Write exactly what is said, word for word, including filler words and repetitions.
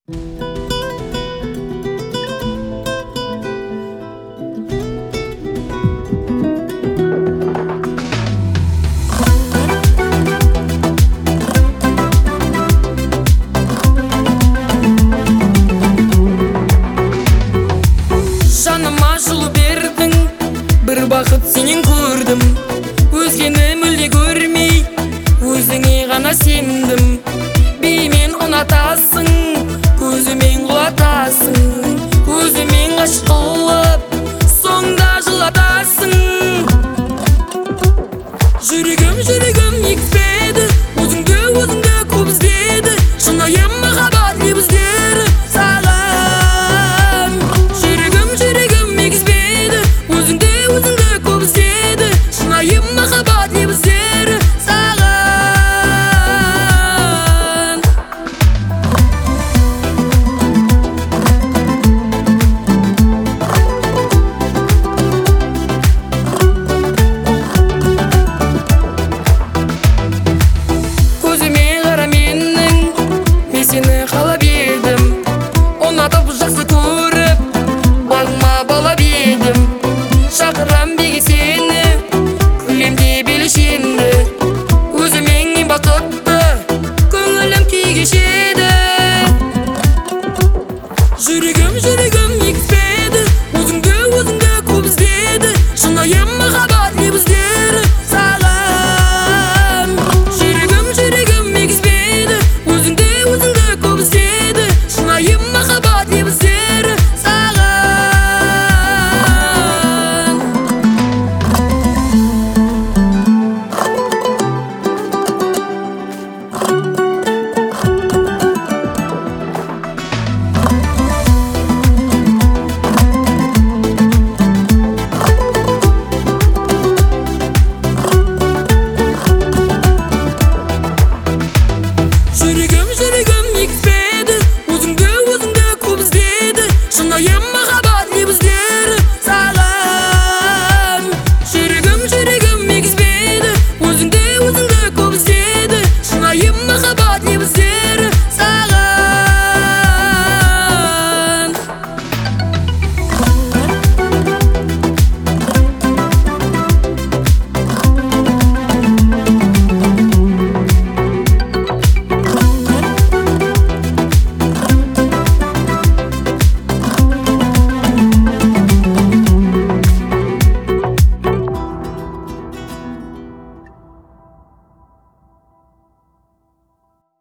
Жаныма жылу бердің, бір бақыт сенен көрдім. Өзгені мүлде көрмей, өзіңе ғана сендім. Бимен ұнатасың, көзімен құлатасың, көзімен ғашық қылып, соңда жылатасың. Жүрегім, жүрегім експеді, өзіңді, өзіңді көп іздеді. Шынайы махаббат не біздер саған. Жүрегім, жүрегім експеді, өзіңді, өзіңді көп іздеді. Шынайы махаббат не біздер саған. Көзіме қара менің, мен сені қалап едім. Ұнатып жақсы көріп, бағыма балап едім. Шақырам беге сені,